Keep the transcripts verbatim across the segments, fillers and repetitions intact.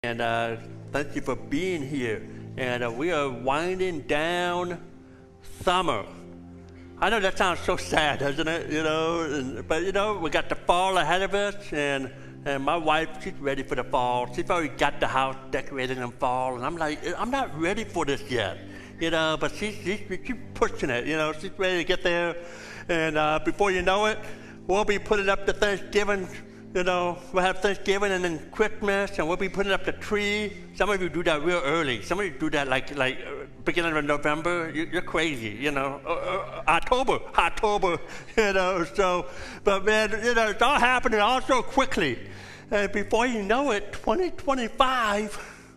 And uh, thank you for being here. And uh, we are winding down summer. I know that sounds so sad, doesn't it? You know, and, but you know, we got the fall ahead of us, and and my wife, she's ready for the fall. She's already got the house decorated in fall, and I'm like, I'm not ready for this yet, you know. But she's she's, she's pushing it, you know. She's ready to get there, and uh, before you know it, we'll be putting up the Thanksgiving. You know, we'll have Thanksgiving and then Christmas, and we'll be putting up the tree. Some of you do that real early. Some of you do that like like uh, beginning of November. You, you're crazy, you know. Uh, uh, October, October, you know. So, but man, you know, it's all happening all so quickly. And before you know it, twenty twenty-five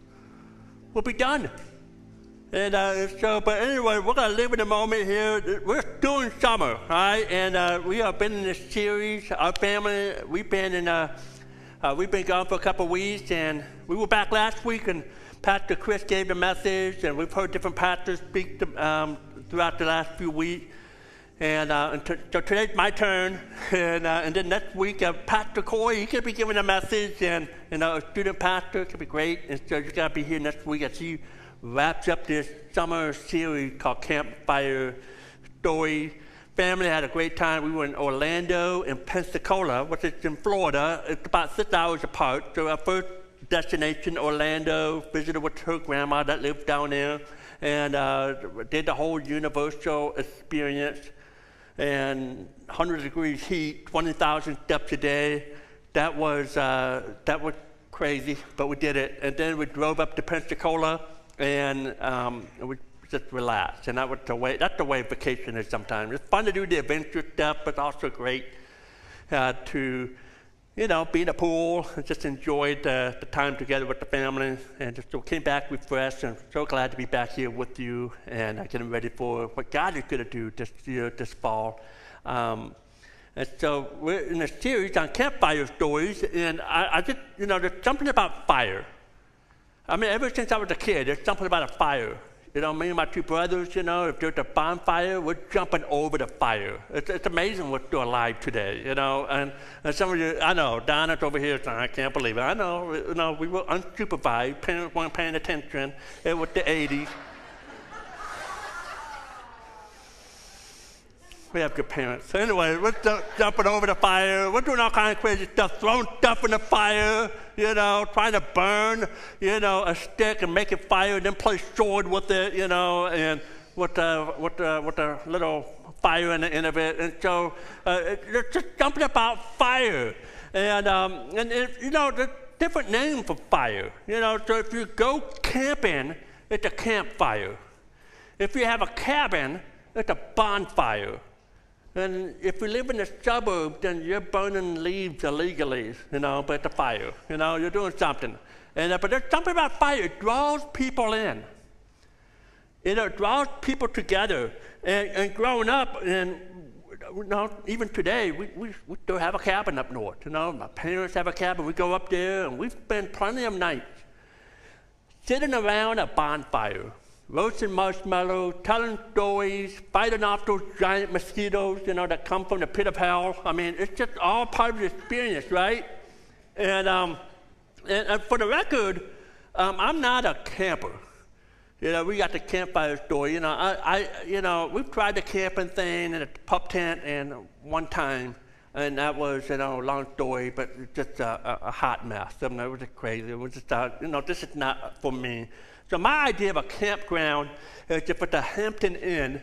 will be done. And uh, so, but anyway, we're going to live in the moment here. We're still in summer, all right? And uh, we have been in this series. Our family, we've been in, uh, uh, we've been gone for a couple of weeks, and we were back last week, and Pastor Chris gave the message, and we've heard different pastors speak to, um, throughout the last few weeks. And, uh, and t- so today's my turn, and uh, and then next week, uh, Pastor Corey, he could be giving a message, and you know, a student pastor could be great. And so you got to be here next week as he wraps up this summer series called Campfire Stories. Family had a great time. We were in Orlando and Pensacola, which is in Florida. It's about six hours apart. So our first destination, Orlando, visited with her grandma that lives down there, and uh, did the whole Universal experience. And one hundred degrees heat, twenty thousand steps a day. That was uh, that was crazy, but we did it. And then we drove up to Pensacola, and um, we just relaxed. And that was the way. That's the way vacation is sometimes. It's fun to do the adventure stuff, but also great uh, to, you know, be in the pool and just enjoy the, the time together with the family. And just so came back refreshed, and so glad to be back here with you and uh, getting ready for what God is going to do this year, this fall. Um, and so we're in a series on campfire stories, and I, I just, you know, there's something about fire. I mean, ever since I was a kid, there's something about a fire. You know, me and my two brothers, you know, if there's a bonfire, we're jumping over the fire. It's, it's amazing we're still alive today, you know. And, and some of you, I know, Donna's over here saying, I can't believe it. I know, you know, we were unsupervised, parents weren't paying attention. It was the eighties. We have good parents. So anyway, we're jumping over the fire. We're doing all kinds of crazy stuff, throwing stuff in the fire, you know, trying to burn, you know, a stick and make it fire, and then play sword with it, you know, and with the, with the, with the little fire in the end of it. And so uh, there's just something about fire. And, um, and it, you know, there's different names for fire. You know, so if you go camping, it's a campfire. If you have a cabin, it's a bonfire. And if you live in the suburbs, then you're burning leaves illegally, you know, but it's a fire. You know, you're doing something. And, uh, but there's something about fire. It draws people in. You know, it draws people together. And, and growing up, and you know, even today, we, we, we still have a cabin up north. You know, my parents have a cabin. We go up there, and we spend plenty of nights sitting around a bonfire, roasting marshmallows, telling stories, fighting off those giant mosquitoes, you know, that come from the pit of hell. I mean, it's just all part of the experience, right? And, um, and, and for the record, um, I'm not a camper. You know, we got the campfire story. You know, I, I, you know, we've tried the camping thing in a pup tent and one time, and that was, you know, a long story, but it's just a, a, a hot mess. I mean, it was just crazy. It was just, uh, you know, this is not for me. So my idea of a campground is to put the Hampton Inn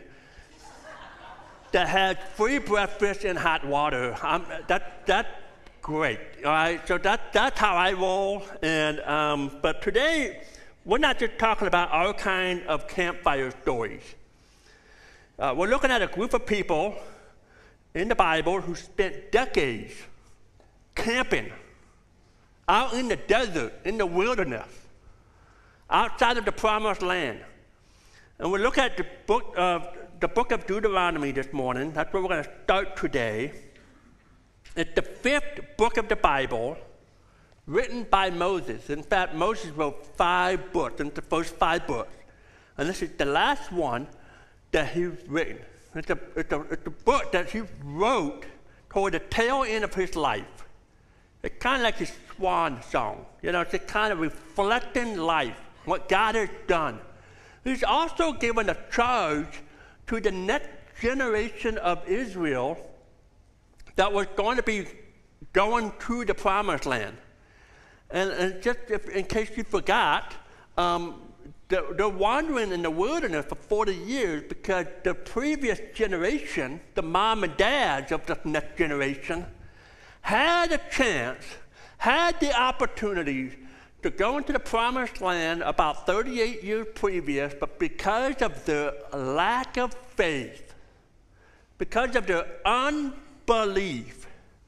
that has free breakfast and hot water. I'm, that, that's great, all right? So that, that's how I roll. And, um, but today, we're not just talking about our kind of campfire stories. Uh, we're looking at a group of people in the Bible who spent decades camping out in the desert, in the wilderness, outside of the promised land. And we look at the book of the book of Deuteronomy this morning. That's where we're going to start today. It's the fifth book of the Bible, written by Moses. In fact, Moses wrote five books, and the first five books. And this is the last one that he's written. It's a, it's a, it's a book that he wrote toward the tail end of his life. It's kind of like his swan song. You know, it's a kind of reflecting life, what God has done. He's also given a charge to the next generation of Israel that was going to be going to the promised land. And, and just if, in case you forgot, um, they're, they're wandering in the wilderness for forty years because the previous generation, the mom and dads of the next generation, had a chance, had the opportunity to go into the promised land about thirty-eight years previous, but because of their lack of faith, because of their unbelief,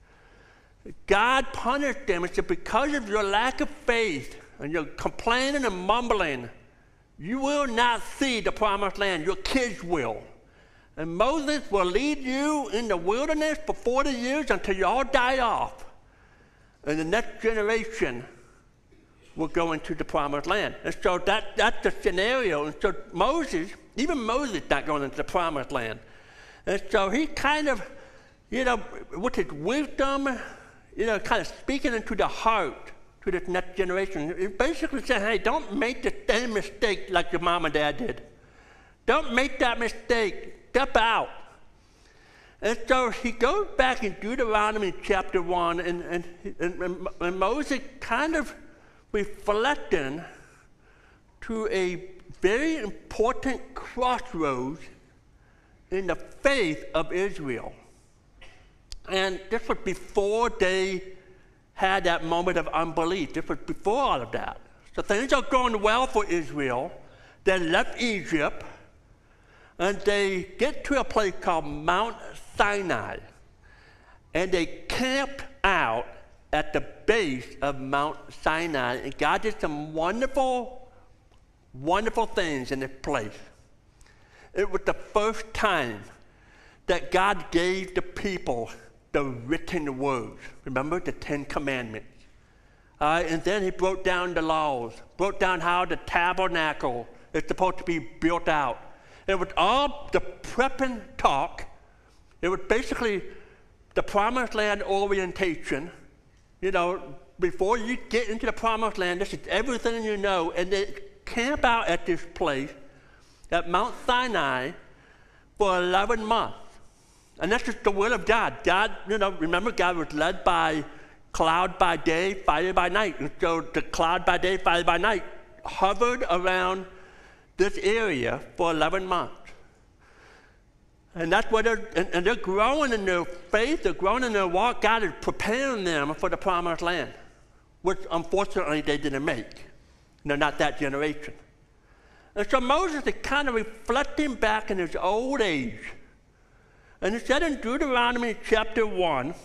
God punished them and said, because of your lack of faith and your complaining and mumbling, you will not see the promised land. Your kids will. And Moses will lead you in the wilderness for forty years until you all die off. And the next generation will go into the promised land. And so that, that's the scenario. And so Moses, even Moses not going into the promised land. And so he kind of, you know, with his wisdom, you know, kind of speaking into the heart to this next generation. He basically saying, hey, don't make the same mistake like your mom and dad did. Don't make that mistake. Step out. And so he goes back in Deuteronomy chapter one, and, and, and, and Moses kind of reflecting to a very important crossroads in the faith of Israel. And this was before they had that moment of unbelief. This was before all of that. So things are going well for Israel. They left Egypt, and they get to a place called Mount Sinai. And they camped out at the base of Mount Sinai. And God did some wonderful, wonderful things in this place. It was the first time that God gave the people the written words. Remember the Ten Commandments. Uh, and then he broke down the laws, broke down how the tabernacle is supposed to be built out. It was all the prepping talk. It was basically the promised land orientation. You know, before you get into the promised land, this is everything you know. And they camp out at this place at Mount Sinai for eleven months. And that's just the will of God. God, you know, remember God was led by cloud by day, fire by night. And so the cloud by day, fire by night hovered around this area for eleven months. And that's what they're, and, and they're growing in their faith, they're growing in their walk. God is preparing them for the promised land, which unfortunately they didn't make. They're not that generation. And so Moses is kind of reflecting back in his old age. And he said in Deuteronomy chapter one,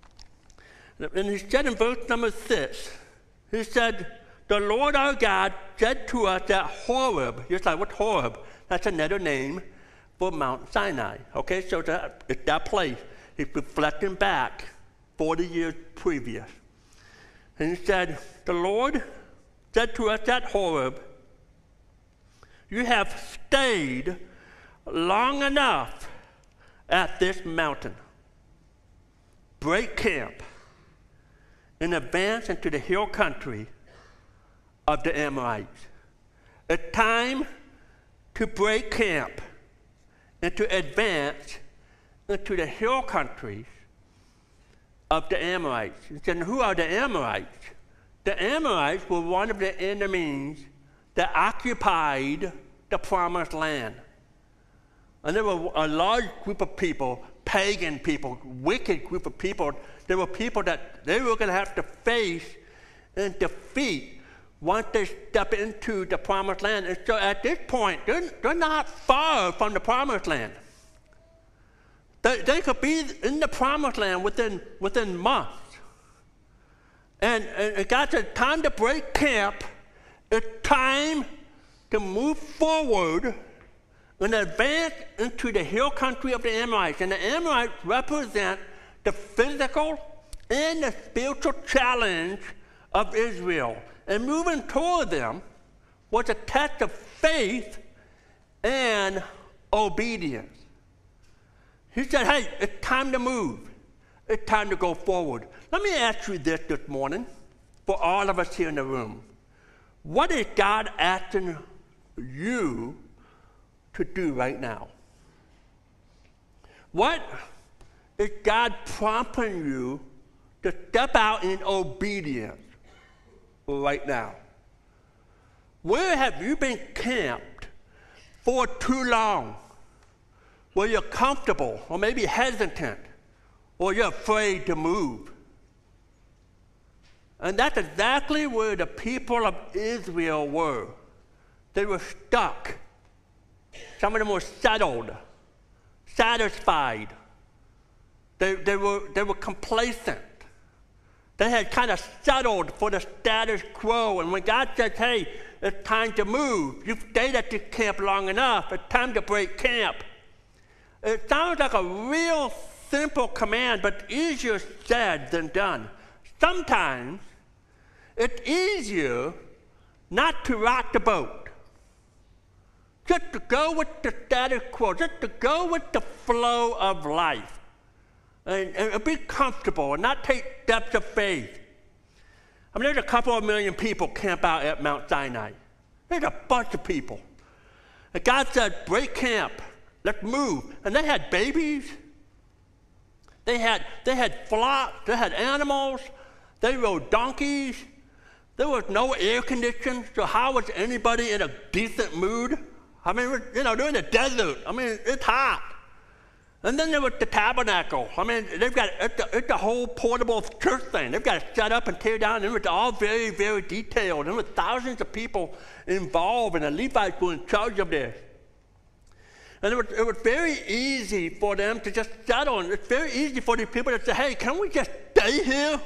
and he said in verse number six, he said, the Lord our God said to us at Horeb, just like what's Horeb? That's another name for Mount Sinai. Okay, so that, it's that place. He's reflecting back forty years previous. And he said, the Lord said to us at Horeb, you have stayed long enough at this mountain. Break camp and advance into the hill country of the Amorites. It's time to break camp and to advance into the hill countries of the Amorites. And who are the Amorites? The Amorites were one of the enemies that occupied the promised land. And there were a large group of people, pagan people, wicked group of people. There were people that they were going to have to face and defeat once they step into the promised land. And so at this point, they're, they're not far from the promised land. They, they could be in the promised land within, within months. And, and God said, time to break camp. It's time to move forward and advance into the hill country of the Amorites. And the Amorites represent the physical and the spiritual challenge of Israel. And moving toward them was a test of faith and obedience. He said, hey, it's time to move. It's time to go forward. Let me ask you this this morning. for all of us here in the room. What is God asking you to do right now? What is God prompting you to step out in obedience right now? Where have you been camped for too long? Where you're comfortable or maybe hesitant or you're afraid to move? And that's exactly where the people of Israel were. They were stuck. Some of them were settled, satisfied. They, they, were, they were complacent. They had kind of settled for the status quo. And when God said, hey, it's time to move, you've stayed at this camp long enough, it's time to break camp. It sounds like a real simple command, but easier said than done. Sometimes it's easier not to rock the boat, just to go with the status quo, just to go with the flow of life, and, and be comfortable and not take steps of faith. I mean, there's a couple of million people camp out at Mount Sinai. There's a bunch of people. And God said, break camp, let's move. And they had babies. They had, they had flocks, they had animals, they rode donkeys. There was no air conditioning, so how was anybody in a decent mood? I mean, you know, they're in the desert. I mean, it's hot. And then there was the tabernacle. I mean, they've got, it's the, it's the whole portable church thing. They've got to set up and tear down. And it was all very, very detailed. And there were thousands of people involved, and the Levites were in charge of this. And it was, it was very easy for them to just settle. And it's very easy for these people to say, hey, can we just stay here?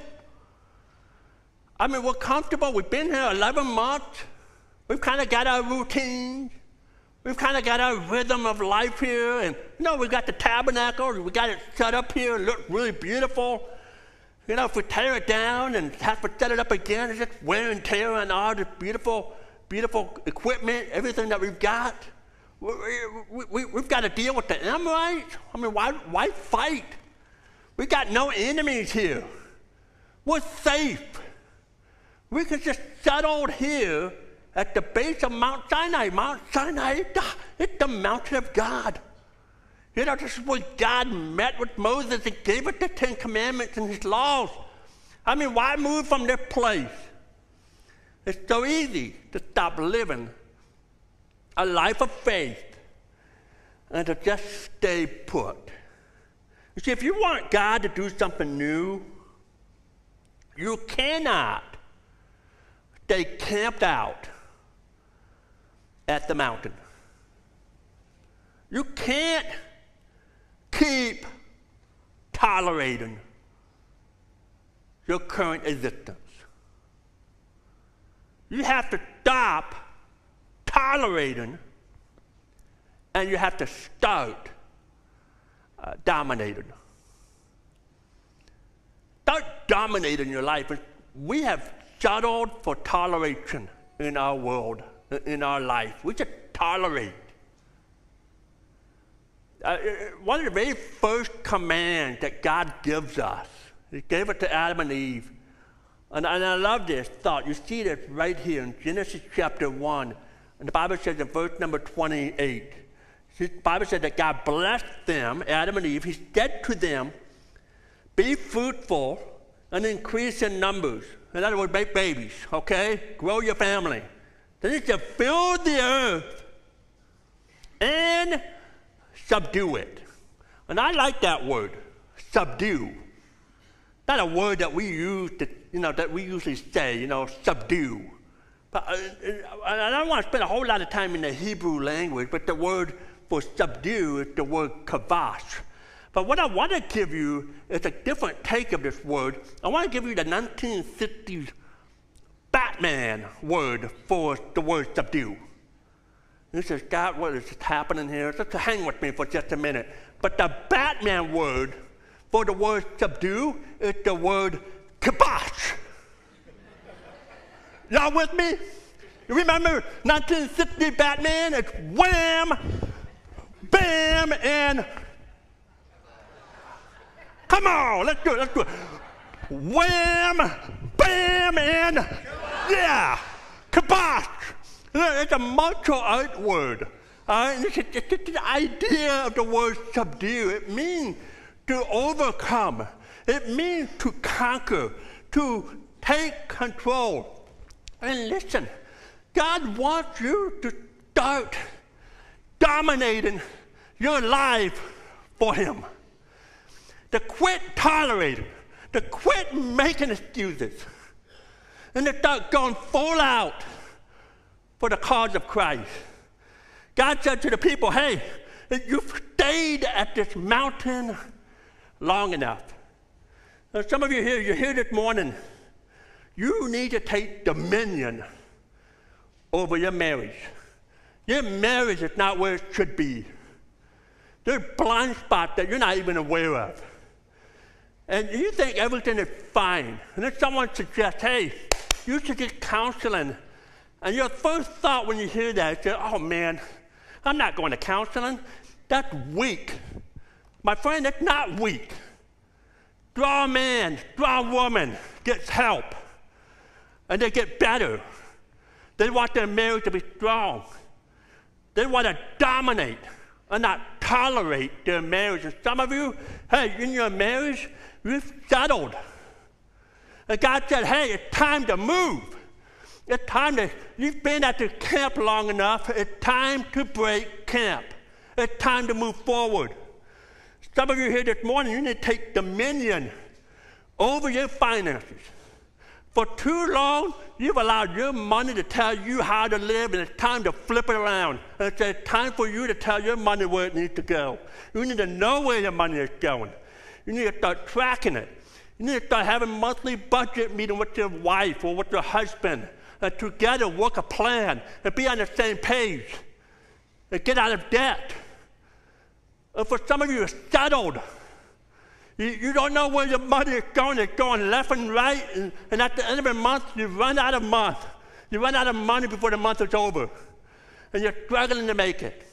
I mean, we're comfortable. We've been here eleven months. We've kind of got our routines. We've kind of got our rhythm of life here. And, you know, we've got the tabernacle. We got it set up here and looks really beautiful. You know, if we tear it down and have to set it up again, it's just wear and tear on all this beautiful, beautiful equipment, everything that we've got. We, we, we, we've got to deal with the Amorites. I mean, why, why fight? We got no enemies here. We're safe. We can just settle here at the base of Mount Sinai. Mount Sinai, it's the, it's the mountain of God. You know, this is where God met with Moses and gave us the Ten Commandments and his laws. I mean, why move from this place? It's so easy to stop living a life of faith and to just stay put. You see, if you want God to do something new, you cannot stay camped out at the mountain. You can't keep tolerating your current existence. You have to stop tolerating, and you have to start uh, dominating. Start dominating your life. We have settled for toleration in our world, in our life. We just tolerate. Uh, one of the very first commands that God gives us, he gave it to Adam and Eve. And, and I love this thought. You see this right here in Genesis chapter one. And the Bible says in verse number twenty-eight, the Bible says that God blessed them, Adam and Eve. He said to them, be fruitful and increase in numbers. In other words, make babies, okay? Grow your family. Then he said, fill the earth and subdue it. And I like that word, subdue. Not a word that we use to, you know, that we usually say, you know, subdue. But uh, I don't want to spend a whole lot of time in the Hebrew language, but the word for subdue is the word kavash. But what I want to give you is a different take of this word. I want to give you the nineteen sixties Batman word for the word subdue. This is God, what is happening here? Just hang with me for just a minute. But the Batman word for the word subdue is the word kibosh. Y'all with me? You remember nineteen sixty Batman? It's wham, bam, and come on, let's do it, let's do it. wham, bam, and yeah, kabosh. It's a martial art word. Uh, and it's, it's, it's the idea of the word subdue. It means to overcome. It means to conquer, to take control. And listen, God wants you to start dominating your life for Him. To quit tolerating, to quit making excuses, and to start going full out for the cause of Christ. God said to the people, hey, you've stayed at this mountain long enough. Now, some of you here, you're here this morning, you need to take dominion over your marriage. Your marriage is not where it should be. There's blind spots that you're not even aware of. And you think everything is fine. And then someone suggests, hey, you should get counseling. And your first thought when you hear that is, oh man, I'm not going to counseling. That's weak. My friend, that's not weak. Draw a man, draw a woman, gets help. And they get better. They want their marriage to be strong. They want to dominate and not tolerate their marriage. And some of you, hey, in your marriage, you've settled. And God said, hey, it's time to move. It's time to, you've been at the camp long enough. It's time to break camp. It's time to move forward. Some of you here this morning, you need to take dominion over your finances. For too long, you've allowed your money to tell you how to live, and it's time to flip it around. And it's time for you to tell your money where it needs to go. You need to know where your money is going. You need to start tracking it. You need to start having monthly budget meeting with your wife or with your husband, and together work a plan and be on the same page and get out of debt. And for some of you, it's settled. You, you don't know where your money is going. It's going left and right, and, and at the end of the month, you run out of month. You run out of money before the month is over, and you're struggling to make it.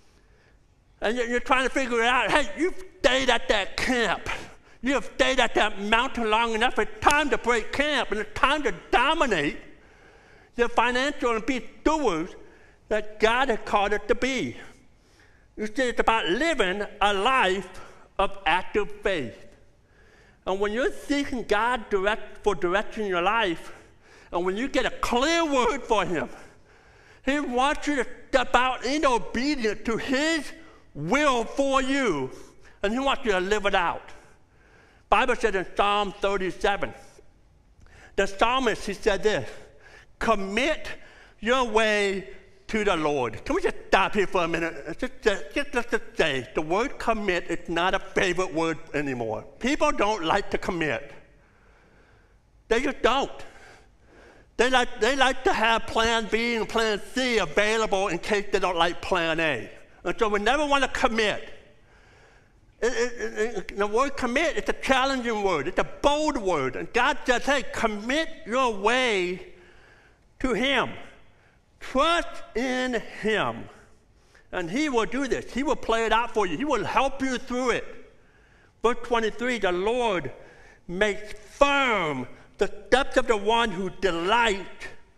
And you're, you're trying to figure it out. Hey, you've stayed at that camp. You have stayed at that mountain long enough. It's time to break camp, and it's time to dominate your financial and be stewards that God has called it to be. You see, it's about living a life of active faith. And when you're seeking God direct for direction in your life, and when you get a clear word for Him, He wants you to step out in obedience to His will for you, and He wants you to live it out. The Bible said in Psalm thirty-seven, the psalmist, he said this, commit your way to the Lord. Can we just stop here for a minute? Just, just, just, just to say, the word commit is not a favorite word anymore. People don't like to commit. They just don't. They like, they like to have plan B and plan C available in case they don't like plan A. And so we never want to commit. It, it, it, the word commit, it's a challenging word. It's a bold word. And God says, hey, commit your way to Him. Trust in Him. And He will do this. He will play it out for you. He will help you through it. Verse twenty-three, the Lord makes firm the steps of the one who delights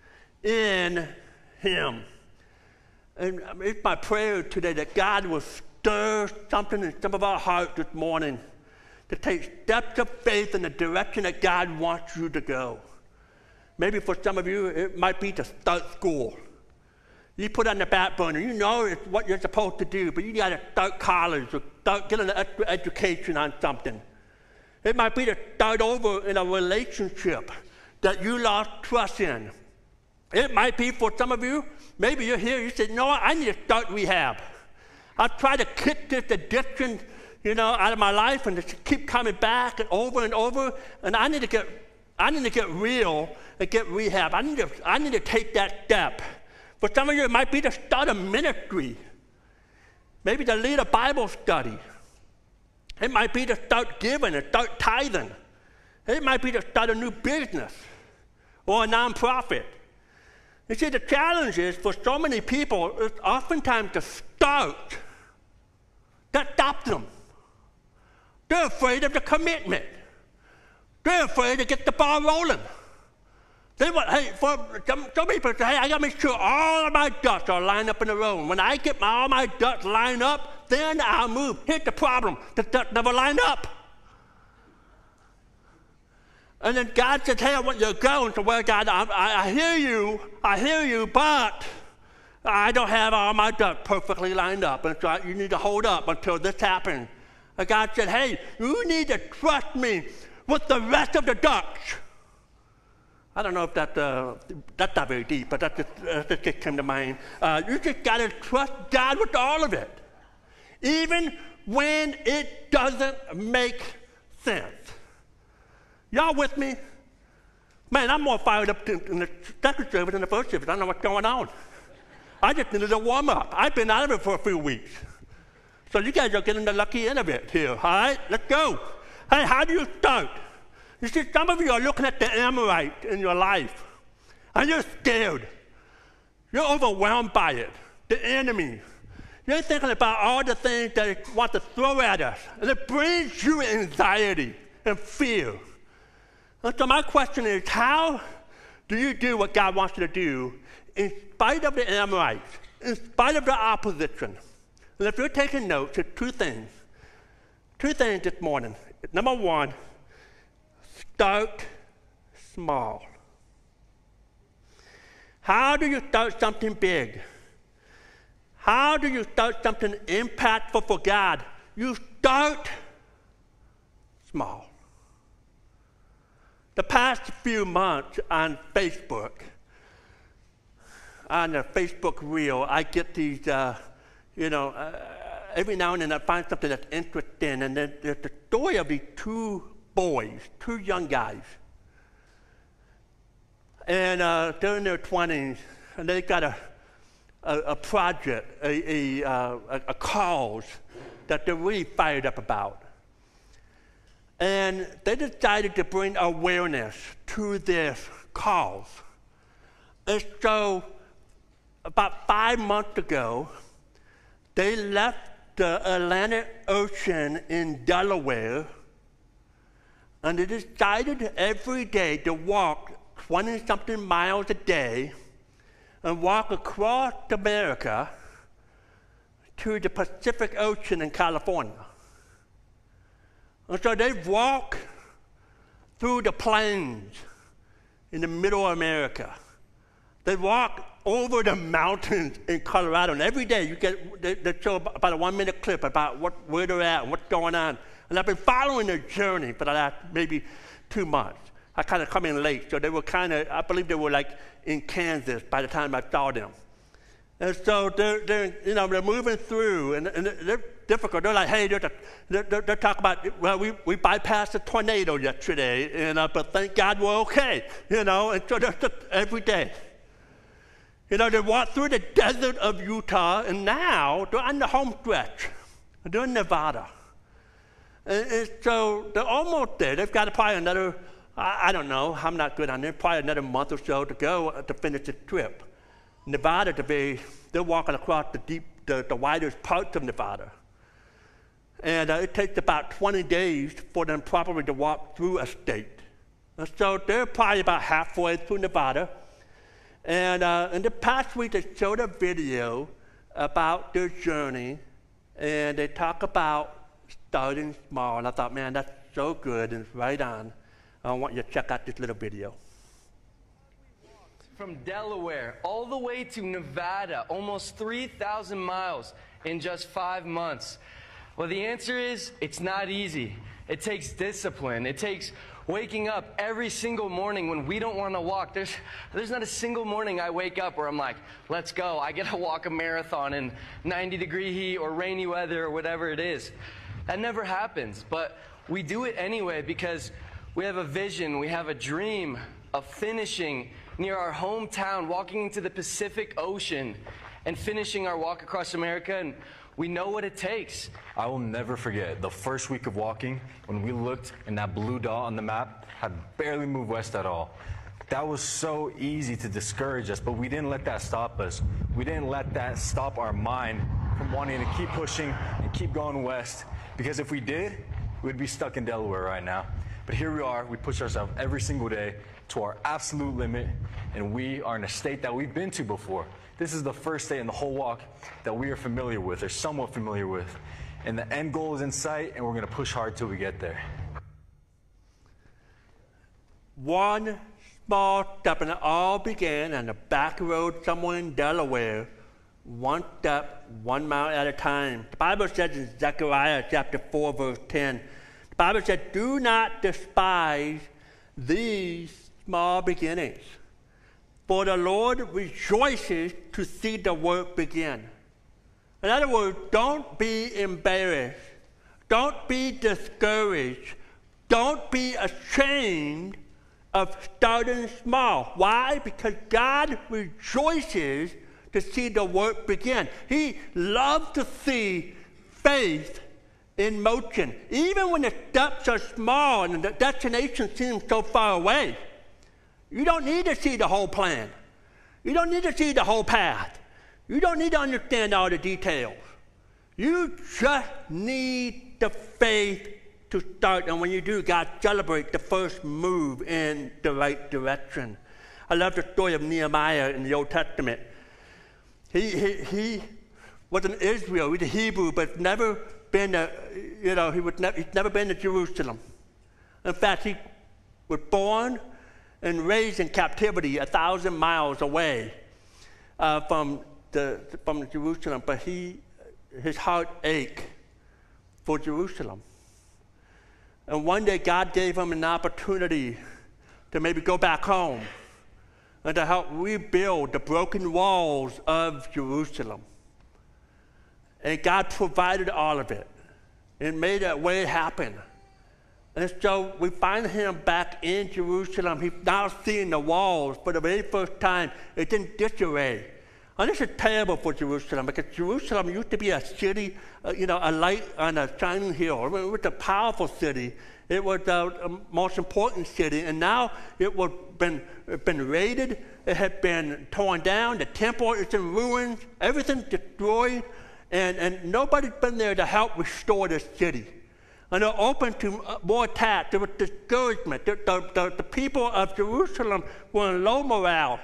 in Him. And it's my prayer today that God will stir something in some of our hearts this morning to take steps of faith in the direction that God wants you to go. Maybe for some of you, it might be to start school. You put it on the back burner. You know it's what you're supposed to do, but you got to start college or start getting an extra education on something. It might be to start over in a relationship that you lost trust in. It might be for some of you, maybe you're here, you say, no, I need to start rehab. I've tried to kick this addiction, you know, out of my life, and it keep coming back and over and over, and I need to get, I need to get real and get rehab. I need to, I need to take that step. For some of you, it might be to start a ministry. Maybe to lead a Bible study. It might be to start giving and start tithing. It might be to start a new business or a nonprofit. You see, the challenge is for so many people, it's oftentimes to start that stops them. They're afraid of the commitment. They're afraid to get the ball rolling. They want, hey, for some, some people say, hey, I got to make sure all of my ducks are lined up in a row. And when I get my, all my ducks lined up, then I'll move. Here's the problem. The ducks never line up. And then God says, hey, I want you to go. And so, well, God, I, I, I hear you. I hear you, but I don't have all my ducks perfectly lined up. And so you need to hold up until this happens. And God said, hey, you need to trust me with the rest of the ducks. I don't know if that, uh, that's not very deep, but that just, uh, that just came to mind. Uh, you just got to trust God with all of it, even when it doesn't make sense. Y'all with me? Man, I'm more fired up in the second service than the first service. I don't know what's going on. I just needed a warm-up. I've been out of it for a few weeks. So you guys are getting the lucky end of it here, all right? Let's go. Hey, how do you start? You see, some of you are looking at the Amorite in your life, and you're scared. You're overwhelmed by it, the enemy. You're thinking about all the things that it wants to throw at us, and it brings you anxiety and fear. And so my question is, how do you do what God wants you to do in spite of the Amorites, in spite of the opposition? And if you're taking notes, it's two things. Two things this morning. Number one, start small. How do you start something big? How do you start something impactful for God? You start small. The past few months on Facebook, on the Facebook reel, I get these, uh, you know, uh, every now and then I find something that's interesting, and then there's the story of these two boys, two young guys. And uh, they're in their twenties, and they got a, a, a project, a, a, uh, a, a cause that they're really fired up about. And they decided to bring awareness to this cause. And so about five months ago, they left the Atlantic Ocean in Delaware, and they decided every day to walk twenty-something miles a day and walk across America to the Pacific Ocean in California. And so they walk through the plains in the middle of America. They walk over the mountains in Colorado, and every day you get, they, they show about a one-minute clip about what, where they're at and what's going on. And I've been following their journey for the last maybe two months. I kind of come in late, so they were kind of, I believe they were like in Kansas by the time I saw them. And so they're, they're you know, they're moving through, and, and they're difficult. They're like, hey, they're, they're, they're talking about, well, we, we bypassed a tornado yesterday, and, uh, but thank God we're okay, you know, and so they're just every day. You know, they walk through the desert of Utah, and now they're on the home stretch. They're in Nevada. And, and so they're almost there. They've got probably another, I, I don't know, I'm not good on it, probably another month or so to go to finish the trip. Nevada, to be, they're walking across the deep, the, the widest parts of Nevada. And uh, it takes about twenty days for them probably to walk through a state. And so they're probably about halfway through Nevada. And uh, in the past week, they showed a video about their journey, and they talk about starting small. And I thought, man, that's so good and right on. I want you to check out this little video. From Delaware all the way to Nevada, almost three thousand miles in just five months. Well, the answer is, it's not easy. It takes discipline. It takes waking up every single morning when we don't want to walk. There's, there's not a single morning I wake up where I'm like, let's go. I get to walk a marathon in ninety degree heat or rainy weather or whatever it is. That never happens, but we do it anyway because we have a vision, we have a dream of finishing near our hometown, walking into the Pacific Ocean and finishing our walk across America, and we know what it takes. I will never forget the first week of walking when we looked and that blue dot on the map had barely moved west at all. That was so easy to discourage us, but we didn't let that stop us. We didn't let that stop our mind from wanting to keep pushing and keep going west, because if we did, we'd be stuck in Delaware right now. But here we are, we push ourselves every single day to our absolute limit, and we are in a state that we've been to before. This is the first state in the whole walk that we are familiar with, or somewhat familiar with. And the end goal is in sight, and we're going to push hard till we get there. One small step, and it all began on the back road somewhere in Delaware, one step, one mile at a time. The Bible says in Zechariah chapter four, verse ten, the Bible says, do not despise these small beginnings, for the Lord rejoices to see the work begin. In other words, don't be embarrassed. Don't be discouraged. Don't be ashamed of starting small. Why? Because God rejoices to see the work begin. He loves to see faith in motion. Even when the steps are small and the destination seems so far away, you don't need to see the whole plan. You don't need to see the whole path. You don't need to understand all the details. You just need the faith to start. And when you do, God celebrates the first move in the right direction. I love the story of Nehemiah in the Old Testament. He, he, he was in Israel, he's a Hebrew, but never been to, you know, he would never, he's never been to Jerusalem. In fact, he was born and raised in captivity a thousand miles away uh, from the from Jerusalem, but he his heart ached for Jerusalem. And one day God gave him an opportunity to maybe go back home and to help rebuild the broken walls of Jerusalem. And God provided all of it and made that way happen. And so we find him back in Jerusalem. He's now seeing the walls for the very first time. It's in disarray. And this is terrible for Jerusalem, because Jerusalem used to be a city, uh, you know, a light on a shining hill. It was a powerful city. It was the most important city. And now it was been, been raided. It had been torn down. The temple is in ruins. Everything's destroyed. And, and nobody's been there to help restore this city. And they're open to more attacks. There was discouragement. The, the, the, the people of Jerusalem were in low morale.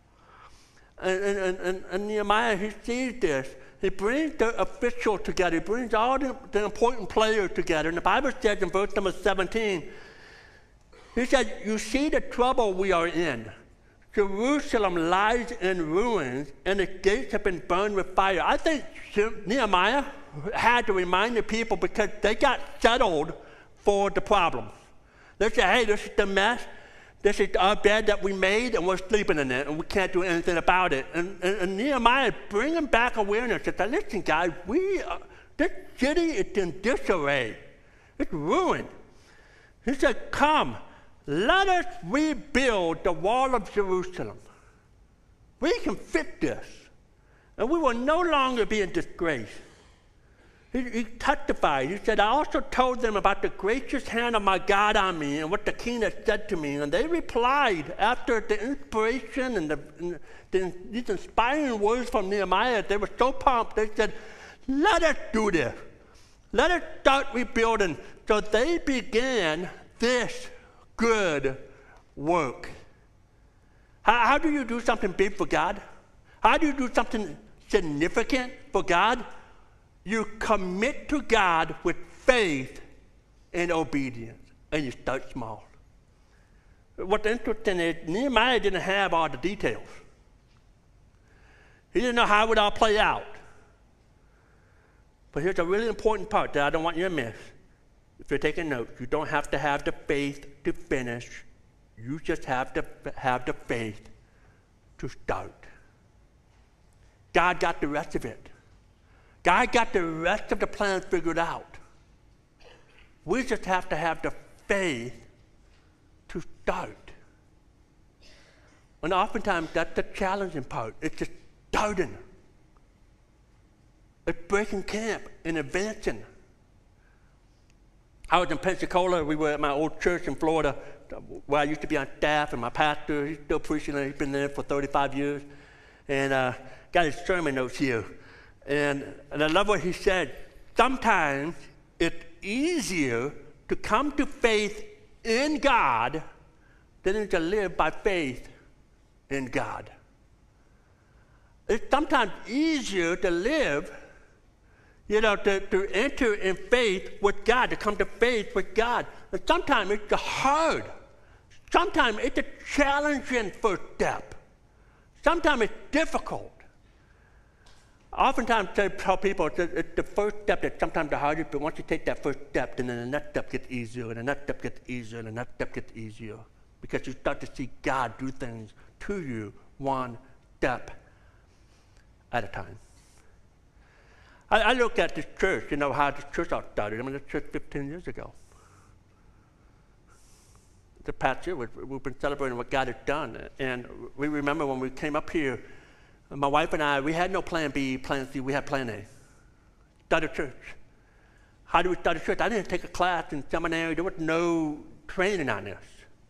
And, and, and, and Nehemiah, he sees this. He brings the officials together. He brings all the, the important players together. And the Bible says in verse number seventeen, he said, you see the trouble we are in. Jerusalem lies in ruins, and its gates have been burned with fire. I think Nehemiah had to remind the people, because they got settled for the problem. They said, hey, this is the mess. This is our bed that we made, and we're sleeping in it, and we can't do anything about it. And, and, and Nehemiah bringing back awareness. He said, listen, guys, we, uh, this city is in disarray. It's ruined. He said, come, let us rebuild the wall of Jerusalem. We can fix this, and we will no longer be in disgrace. He, he testified. He said, I also told them about the gracious hand of my God on me and what the king had said to me. And they replied, after the inspiration and, the, and the, these inspiring words from Nehemiah, they were so pumped. They said, let us do this. Let us start rebuilding. So they began this good work. How, how do you do something big for God? How do you do something significant for God? You commit to God with faith and obedience, and you start small. What's interesting is Nehemiah didn't have all the details. He didn't know how it would all play out. But here's a really important part that I don't want you to miss. If you're taking notes, you don't have to have the faith to finish. You just have to have the faith to start. God got the rest of it. God got the rest of the plan figured out. We just have to have the faith to start. And oftentimes, that's the challenging part. It's just starting. It's breaking camp and advancing. I was in Pensacola. We were at my old church in Florida, where I used to be on staff, and my pastor, he's still preaching there. He's been there for thirty-five years. And uh, got his sermon notes here. And, and I love what he said. Sometimes it's easier to come to faith in God than to live by faith in God. It's sometimes easier to live, you know, to, to enter in faith with God, to come to faith with God. And sometimes it's hard. Sometimes it's a challenging first step. Sometimes it's difficult. Oftentimes I tell people it's, it's the first step that's sometimes the hardest, but once you take that first step, then the next step gets easier, and the next step gets easier, and the next step gets easier. Because you start to see God do things to you one step at a time. I, I look at this church, you know, how this church all started. I mean, this church fifteen years ago. The past year, we've, we've been celebrating what God has done. And we remember when we came up here, my wife and I, we had no plan B, plan C, we had plan A. Start a church. How do we start a church? I didn't take a class in seminary. There was no training on this.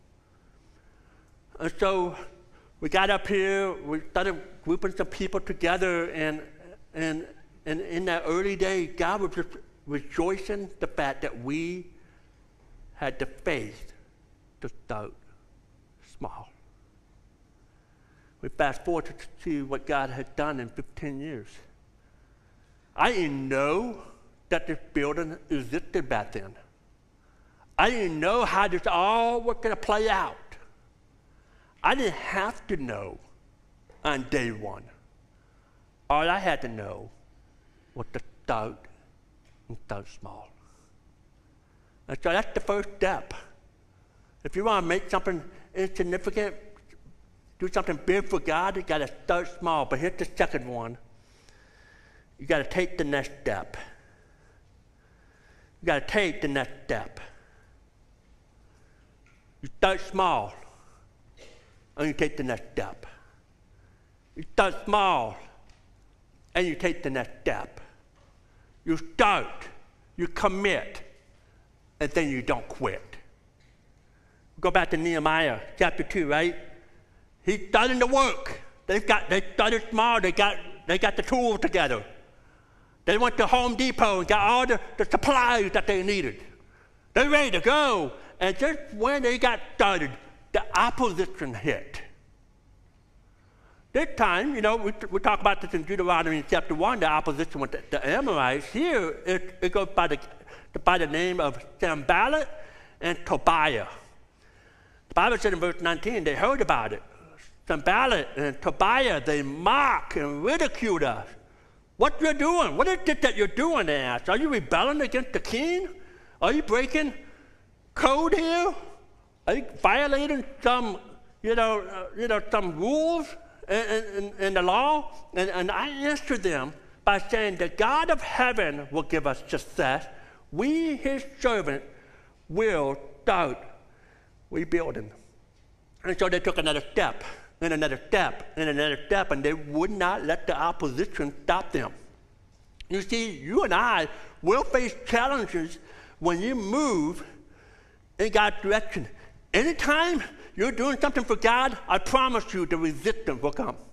And so we got up here, we started grouping some people together, and, and, and in that early day, God was just rejoicing the fact that we had the faith to start small. We fast forward to see what God had done in fifteen years. I didn't know that this building existed back then. I didn't know how this all was going to play out. I didn't have to know on day one. All I had to know was to start and start small. And so that's the first step. If you want to make something insignificant, do something big for God, you got to start small. But here's the second one. You got to take the next step. You got to take the next step. You start small, and you take the next step. You start small, and you take the next step. You start, you commit, and then you don't quit. Go back to Nehemiah chapter two, right? He's starting to work. They've got, they started small. They got, they got the tools together. They went to Home Depot and got all the, the supplies that they needed. They're ready to go. And just when they got started, the opposition hit. This time, you know, we, we talk about this in Deuteronomy chapter one, the opposition with the, the Amorites. Here, it, it goes by the, by the name of Sanballat and Tobiah. The Bible said in verse nineteen, they heard about it. Sanballat and Tobiah, they mock and ridicule us. What you're doing? What is it that you're doing, they ask? Are you rebelling against the king? Are you breaking code here? Are you violating some, you know, uh, you know, some rules in, in, in the law? And, and I answer them by saying, the God of heaven will give us success. We, his servant, will start rebuilding. And so they took another step, and another step, and another step, and they would not let the opposition stop them. You see, you and I will face challenges when you move in God's direction. Anytime you're doing something for God, I promise you the resistance will come.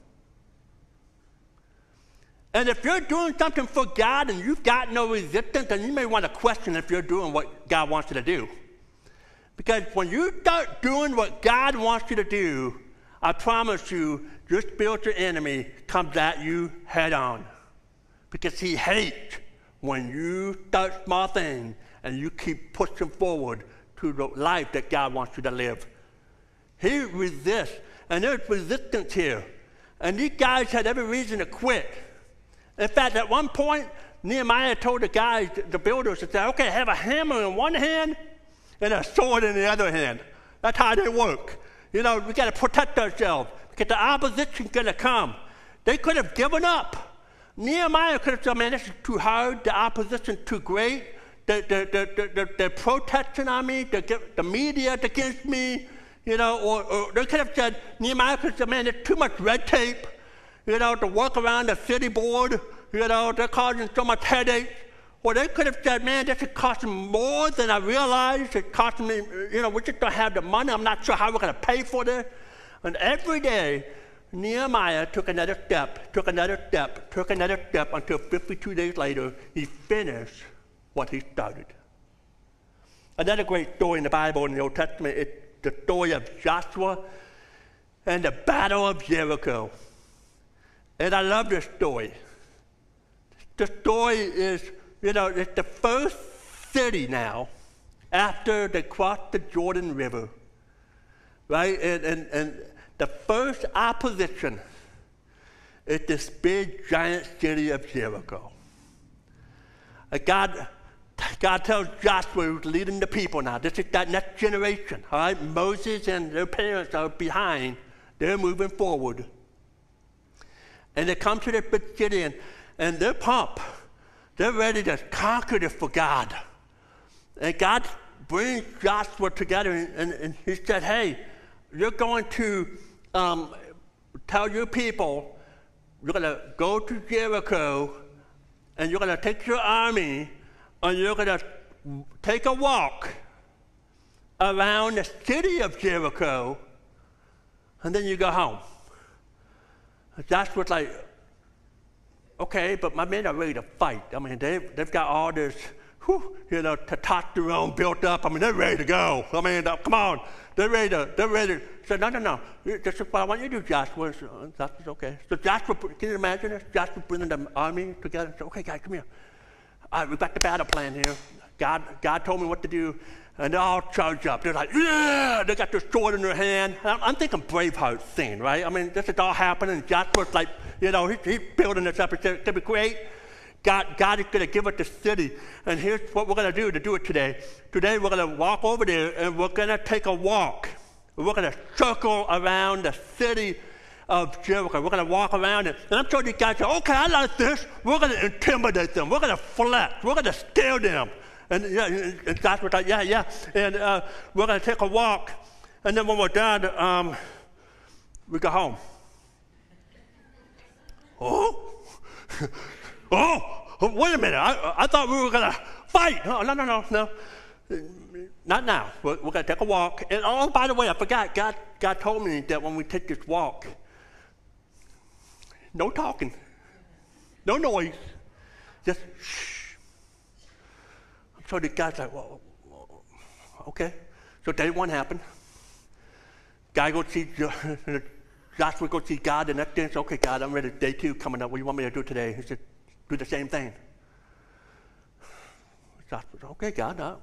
And if you're doing something for God and you've got no resistance, then you may want to question if you're doing what God wants you to do. Because when you start doing what God wants you to do, I promise you, your spiritual enemy comes at you head on. Because he hates when you start small things and you keep pushing forward to the life that God wants you to live. He resists, and there's resistance here. And these guys had every reason to quit. In fact, at one point, Nehemiah told the guys, the builders, to say, okay, have a hammer in one hand and a sword in the other hand. That's how they work. You know, we got to protect ourselves because the opposition's going to come. They could have given up. Nehemiah could have said, man, this is too hard. The opposition's too great. The, the, the, the, the, they're protesting on me. The, the media's against me. You know, or, or they could have said, Nehemiah could have said, man, there's too much red tape. You know, to work around the city board. You know, they're causing so much headache. Or they could have said, man, this is costing more than I realized. It's costing me, you know, we just don't have the money. I'm not sure how we're going to pay for this. And every day, Nehemiah took another step, took another step, took another step until fifty-two days later, he finished what he started. Another great story in the Bible in the Old Testament is the story of Joshua and the Battle of Jericho. And I love this story. The story is, you know, it's the first city now after they crossed the Jordan River, right? And, and, and the first opposition is this big, giant city of Jericho. And God, God tells Joshua, who's leading the people now, this is that next generation, all right? Moses and their parents are behind. They're moving forward. And they come to this big city, and, and they're pumped. They're ready to conquer this for God. And God brings Joshua together, and, and, and he said, hey, you're going to um, tell your people, you're going to go to Jericho, and you're going to take your army, and you're going to take a walk around the city of Jericho, and then you go home. And Joshua's like, okay, but my men are ready to fight. I mean, they've, they've got all this, whew, you know, testosterone built up. I mean, they're ready to go. I mean, uh, come on. They're ready to, they're ready to. So, no, no, no. This is what I want you to do, Joshua. So, Joshua's okay. So Joshua, can you imagine this? Joshua bringing the army together. So, okay, guys, come here. All right, we've got the battle plan here. God, God told me what to do. And they all charge up. They're like, yeah! They got their sword in their hand. I'm, I'm thinking Braveheart scene, right? I mean, this is all happening. Joshua's like, you know, he, he's building this up. It's going to be great. God, God is going to give us the city. And here's what we're going to do to do it today. Today, we're going to walk over there, and we're going to take a walk. We're going to circle around the city of Jericho. We're going to walk around it. And I'm sure these guys say, okay, I like this. We're going to intimidate them. We're going to flex. We're going to scare them. And, yeah, and Joshua's like, yeah, yeah. And uh, we're going to take a walk. And then when we're done, um, we go home. Oh? oh? Wait a minute. I, I thought we were going to fight. Oh, no, no, no, no. Not now. We're, we're going to take a walk. And oh, by the way, I forgot. God, God told me that when we take this walk, no talking, no noise, just shh. So the guy's like, well, okay. So day one happened. Guy go see, Joshua go see God. The next day, he said, okay, God, I'm ready. Day two coming up. What do you want me to do today? He said, do the same thing. Joshua said, okay, God, no.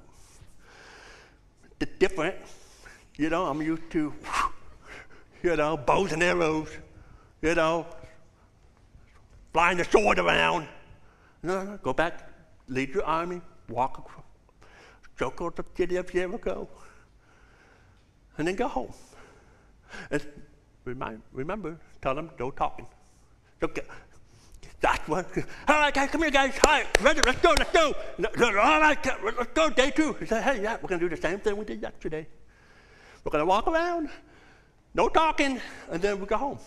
It's different. You know, I'm used to, you know, bows and arrows, you know, flying the sword around. No, no, go back, lead your army. Walk across, circle the city of Jericho, and then go home. And remind, remember, tell them no talking. So, that's what. All right, guys, come here, guys. All right, ready? Let's go. Let's go. All right, let's go. Day two. He said, hey, yeah, we're gonna do the same thing we did yesterday. We're gonna walk around, no talking, and then we go home.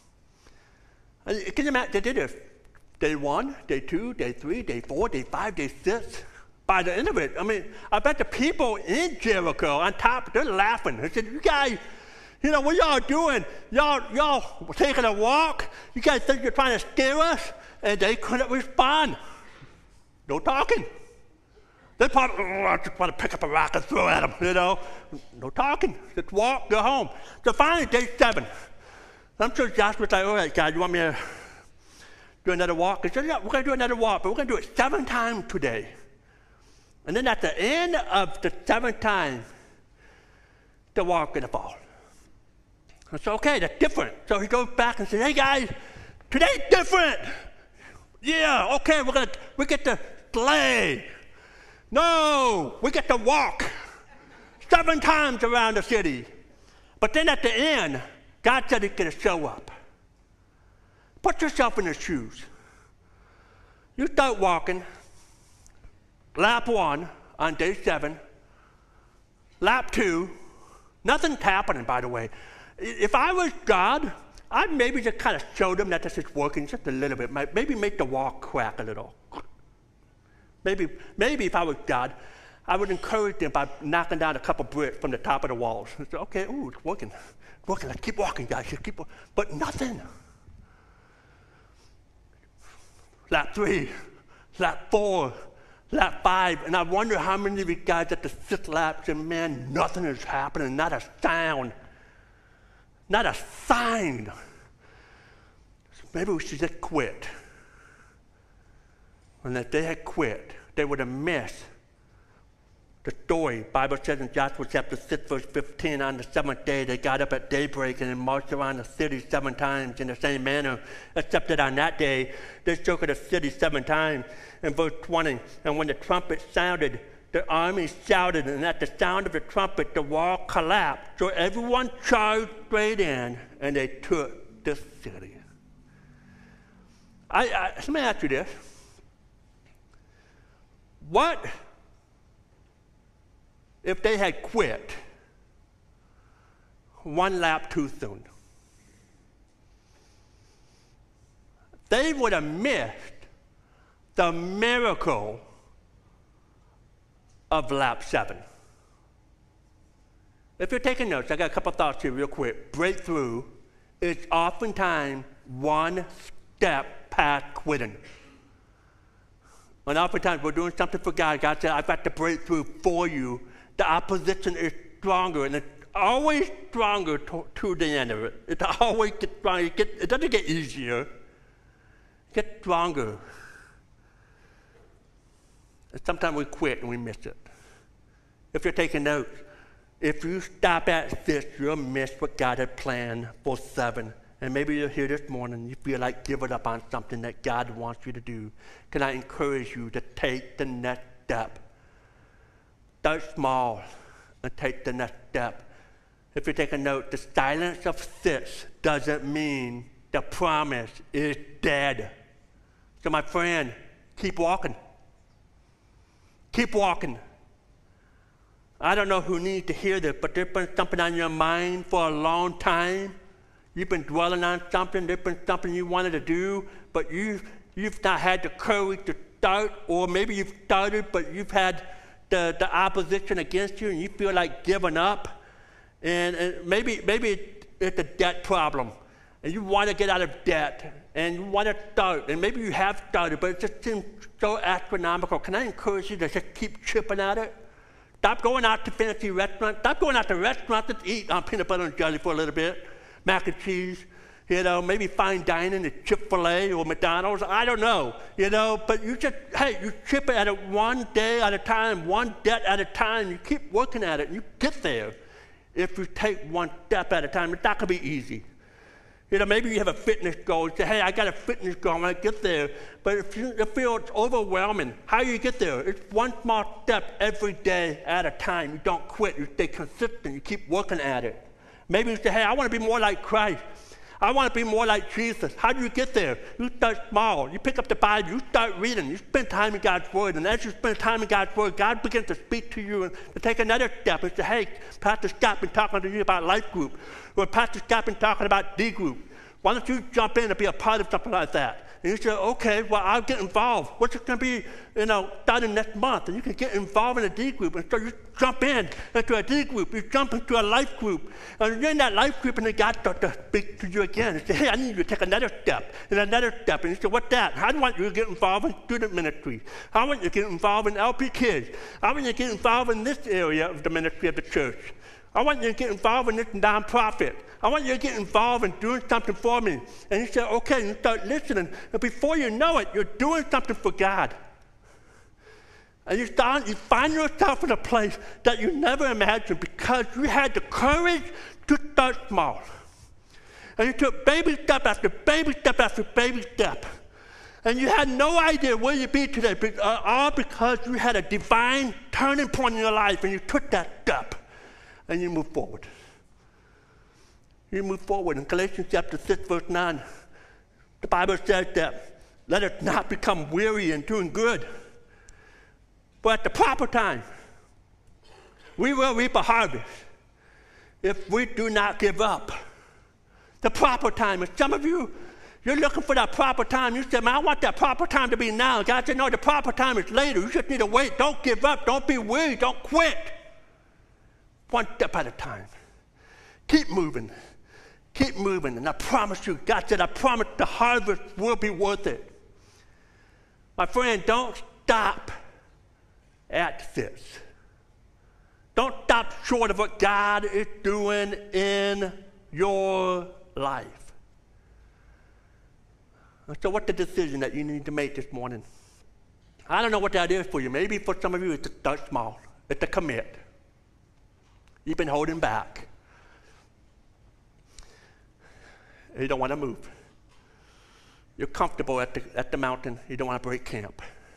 And can you imagine? They did this. Day one, day two, day three, day four, day five, day six. By the end of it, I mean, I bet the people in Jericho on top, they're laughing. They said, you guys, you know, what y'all doing? Y'all, y'all taking a walk? You guys think you're trying to scare us? And they couldn't respond. No talking. They probably, oh, I just want to pick up a rock and throw at them, you know. No talking. Just walk, go home. So finally, day seven. I'm sure Joshua's like, all right, guys, you want me to do another walk? He said, yeah, we're going to do another walk, but we're going to do it seven times today. And then at the end of the seventh time, the wall's going to fall. I said, okay, that's different. So he goes back and says, hey, guys, today's different. Yeah, okay, we're going to, we get to slay. No, we get to walk seven times around the city. But then at the end, God said he's going to show up. Put yourself in his shoes. You start walking. Lap one on day seven. Lap two. Nothing's happening, by the way. If I was God, I'd maybe just kind of show them that this is working just a little bit. Maybe make the wall crack a little. Maybe, maybe if I was God, I would encourage them by knocking down a couple bricks from the top of the walls. And say, okay, ooh, it's working. It's working. Let's keep walking, guys. Just keep walking. But nothing. Lap three, lap four, lap five, and I wonder how many of you guys at the sixth lap said, man, nothing is happening, not a sound, not a sign. So maybe we should just quit. And if they had quit, they would have missed the story. The Bible says in Joshua chapter six, verse fifteen, on the seventh day they got up at daybreak and marched around the city seven times in the same manner, except that on that day they circled the city seven times. In verse twenty, and when the trumpet sounded, the army shouted, and at the sound of the trumpet the wall collapsed. So everyone charged straight in, and they took the city. I, I, let me ask you this. What if they had quit one lap too soon? They would have missed the miracle of lap seven. If you're taking notes, I got a couple thoughts here real quick. Breakthrough is oftentimes one step past quitting. And oftentimes we're doing something for God. God said, I've got the breakthrough for you. The opposition is stronger, and it's always stronger to, to the end of it. It always gets stronger. It, get, it doesn't get easier. It gets stronger. And sometimes we quit and we miss it. If you're taking notes, if you stop at six, you'll miss what God had planned for seven. And maybe you're here this morning and you feel like giving up on something that God wants you to do. Can I encourage you to take the next step? Start small and take the next step. If you take a note, the silence of six doesn't mean the promise is dead. So my friend, keep walking. Keep walking. I don't know who needs to hear this, but there's been something on your mind for a long time. You've been dwelling on something. There's been something you wanted to do, but you've, you've not had the courage to start, or maybe you've started, but you've had the, the opposition against you, and you feel like giving up. And, and maybe, maybe it's a debt problem, and you want to get out of debt, and you want to start, and maybe you have started, but it just seems so astronomical. Can I encourage you to just keep chipping at it? Stop going out to fancy restaurants. Stop going out to restaurants to eat on peanut butter and jelly for a little bit. Mac and cheese, you know, maybe fine dining at Chick-fil-A or McDonald's, I don't know, you know, but you just, hey, you chip at it one day at a time, one debt at a time, you keep working at it, and you get there. If you take one step at a time, it's not going to be easy. You know, maybe you have a fitness goal, you say, hey, I got a fitness goal, I'm going to get there, but if you feel it's overwhelming, how do you get there? It's one small step every day at a time. You don't quit, you stay consistent, you keep working at it. Maybe you say, hey, I want to be more like Christ. I want to be more like Jesus. How do you get there? You start small. You pick up the Bible. You start reading. You spend time in God's Word. And as you spend time in God's Word, God begins to speak to you and to take another step and say, hey, Pastor Scott been talking to you about life group. Or Pastor Scott been talking about D group. Why don't you jump in and be a part of something like that? And you say, okay, well, I'll get involved. What's it going to be, you know, starting next month? And you can get involved in a D group. And so you jump in into a D group. You jump into a life group. And you're in that life group, and then God starts to speak to you again. And say, hey, I need you to take another step and another step. And you say, what's that? I want you to get involved in student ministry. I want you to get involved in L P Kids. I want you to get involved in this area of the ministry of the church. I want you to get involved in this nonprofit. I want you to get involved in doing something for me. And you say, okay, and you start listening. And before you know it, you're doing something for God. And you, start, you find yourself in a place that you never imagined because you had the courage to start small. And you took baby step after baby step after baby step. And you had no idea where you'd be today, all because you had a divine turning point in your life, and you took that step. And you move forward. You move forward. In Galatians chapter six, verse nine, the Bible says that let us not become weary in doing good, but at the proper time, we will reap a harvest if we do not give up. The proper time. And some of you, you're looking for that proper time. You say, man, I want that proper time to be now. God said, no, the proper time is later. You just need to wait. Don't give up. Don't be weary. Don't quit. One step at a time. Keep moving. Keep moving. And I promise you, God said, I promise the harvest will be worth it. My friend, don't stop at this. Don't stop short of what God is doing in your life. So what's the decision that you need to make this morning? I don't know what that is for you. Maybe for some of you it's to start small. It's to commit. You've been holding back. You don't want to move. You're comfortable at the, at the mountain. You don't want to break camp.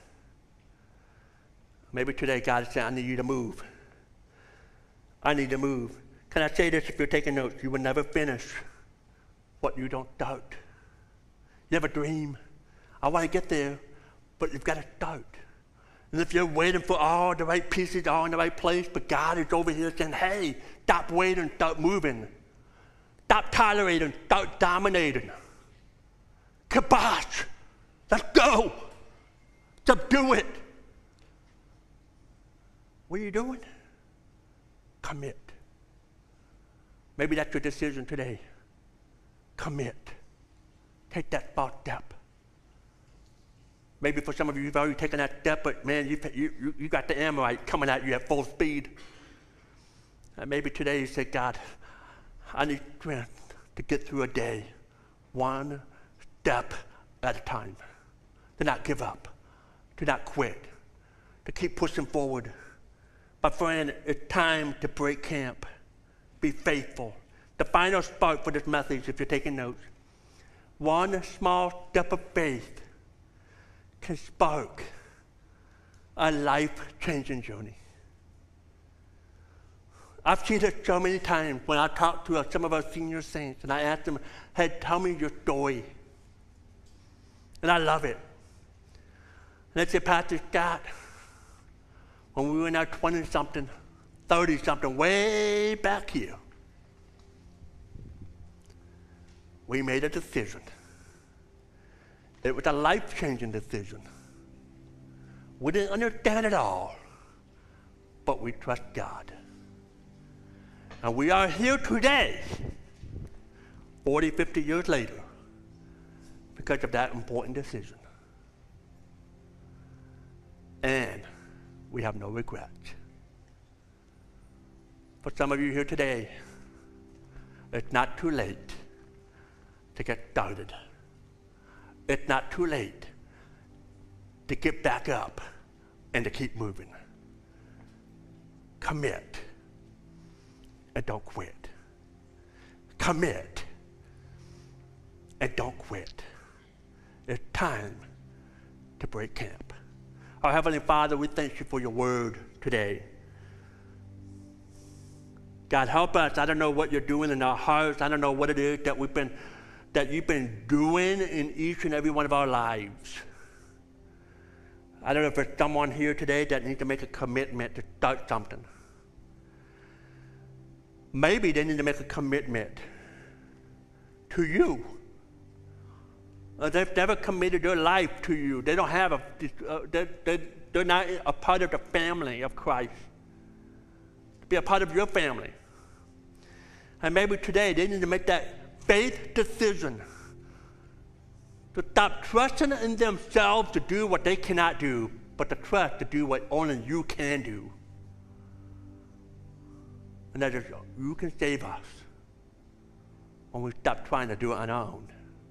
Maybe today God is saying, I need you to move. I need to move. Can I say this if you're taking notes? You will never finish what you don't start. You have a dream. I want to get there, but you've got to start. And if you're waiting for all the right pieces, all in the right place, but God is over here saying, hey, stop waiting, start moving. Stop tolerating, start dominating. Kibosh, let's go. Subdue it. What are you doing? Commit. Maybe that's your decision today. Commit. Take that first step. Maybe for some of you, you've already taken that step, but man, you, you, you got the Amorite coming at you at full speed. And maybe today you say, God, I need strength to get through a day, one step at a time. To not give up, to not quit, to keep pushing forward. My friend, it's time to break camp. Be faithful. The final spark for this message, if you're taking notes, one small step of faith can spark a life-changing journey. I've seen it so many times when I talk to some of our senior saints and I ask them, hey, tell me your story. And I love it. And they say, Pastor Scott, when we were in our twenty-something, thirty-something, way back here, we made a decision. It was a life-changing decision. We didn't understand it all, but we trust God. And we are here today, forty, fifty years later, because of that important decision. And we have no regrets. For some of you here today, it's not too late to get started. It's not too late to get back up and to keep moving. Commit and don't quit. Commit and don't quit. It's time to break camp. Our Heavenly Father, we thank you for your word today. God, help us. I don't know what you're doing in our hearts. I don't know what it is that we've been, that you've been doing in each and every one of our lives. I don't know if there's someone here today that needs to make a commitment to start something. Maybe they need to make a commitment to you. Uh, they've never committed their life to you. They don't have a, uh, they're, they're, they're not a part of the family of Christ. Be a part of your family. And maybe today they need to make that faith decision to stop trusting in themselves to do what they cannot do, but to trust to do what only you can do. And that is, you can save us when we stop trying to do it on our own.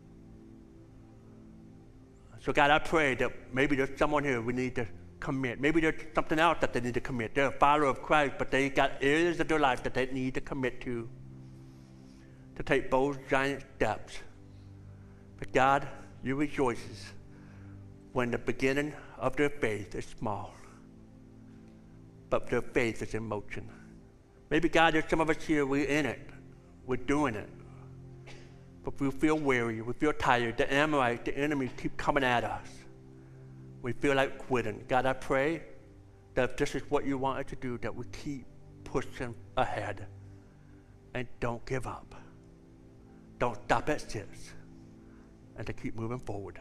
So God, I pray that maybe there's someone here we need to commit. Maybe there's something else that they need to commit. They're a follower of Christ, but they got areas of their life that they need to commit to, to take those giant steps. But God, you rejoices when the beginning of their faith is small, but their faith is in motion. Maybe, God, there's some of us here, we're in it. We're doing it. But we feel weary. We feel tired. The Amorite, the enemy keep coming at us. We feel like quitting. God, I pray that if this is what you want us to do, that we keep pushing ahead and don't give up. Don't stop at six, and to keep moving forward.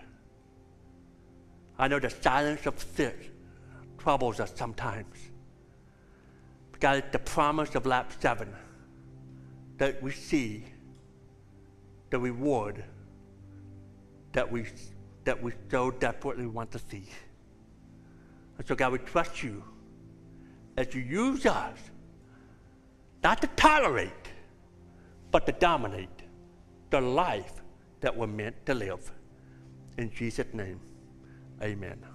I know the silence of six troubles us sometimes. But God, it's the promise of lap seven that we see the reward that we that we so desperately want to see. And so God, we trust you as you use us, not to tolerate, but to dominate the life that we're meant to live. In Jesus' name, amen.